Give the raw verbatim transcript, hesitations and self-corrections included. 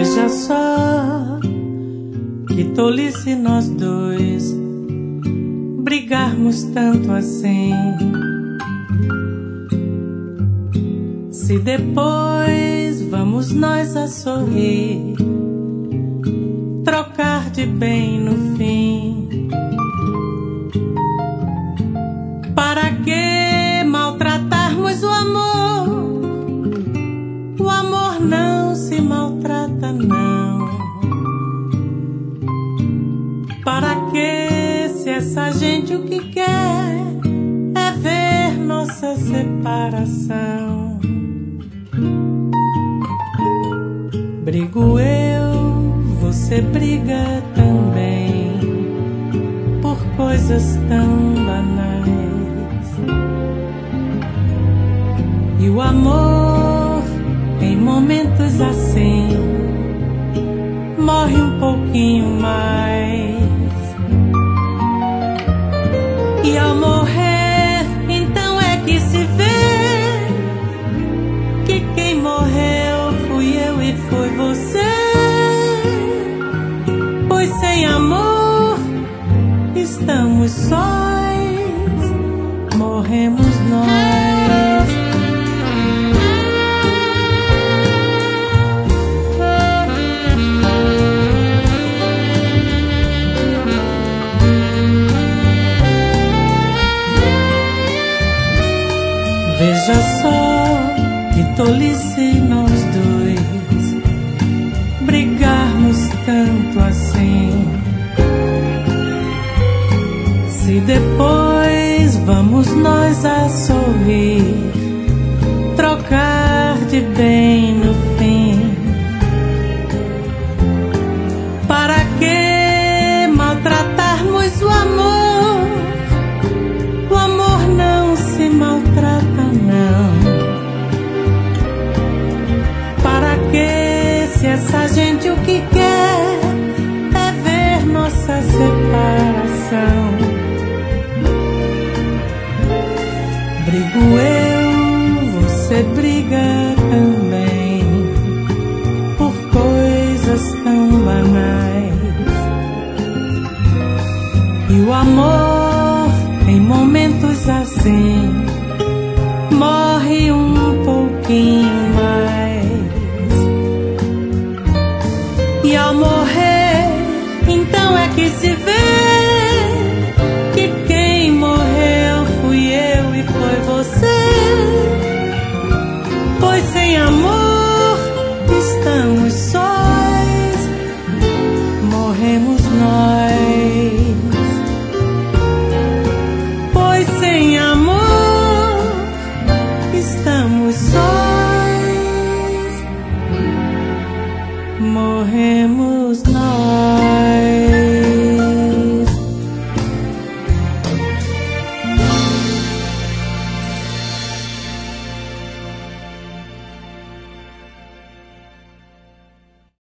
Veja só que tolice nós dois brigarmos tanto assim. Se depois vamos nós a sorrir, trocar de bem no fim. Para que maltratarmos o amor? O amor não se maltrata, não. Para que, se essa gente o que quer é ver nossa separação? Brigo eu, você briga também, por coisas tão banais. E o amor, em momentos assim, morre um pouquinho mais. E ao morrer, então é que se vê que quem morreu fui eu e foi você. Pois sem amor estamos sós, morremos nós. Veja só que tolice nós dois brigarmos tanto assim. Se depois vamos nós a sorrir, trocar de bem no fim. Para que maltratarmos o amor? O amor não se maltrata, não. Para que, se essa gente o que quer é ver nossa separação? Brigo eu, você briga também, por coisas tão banais. E o amor, em momentos assim, morre um pouquinho